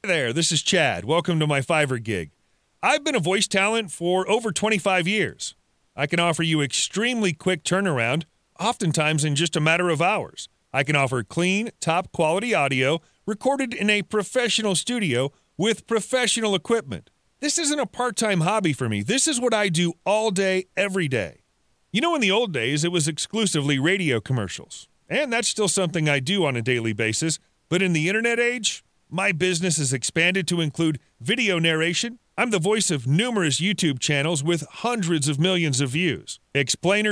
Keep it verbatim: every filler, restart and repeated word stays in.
Hey there, this is Chad. Welcome to my Fiverr gig. I've been a voice talent for over twenty-five years. I can offer you extremely quick turnaround, oftentimes in just a matter of hours. I can offer clean, top-quality audio recorded in a professional studio with professional equipment. This isn't a part-time hobby for me. This is what I do all day, every day. You know, in the old days, it was exclusively radio commercials. And that's still something I do on a daily basis. But in the internet age, my business has expanded to include video narration. I'm the voice of numerous YouTube channels with hundreds of millions of views. Explainer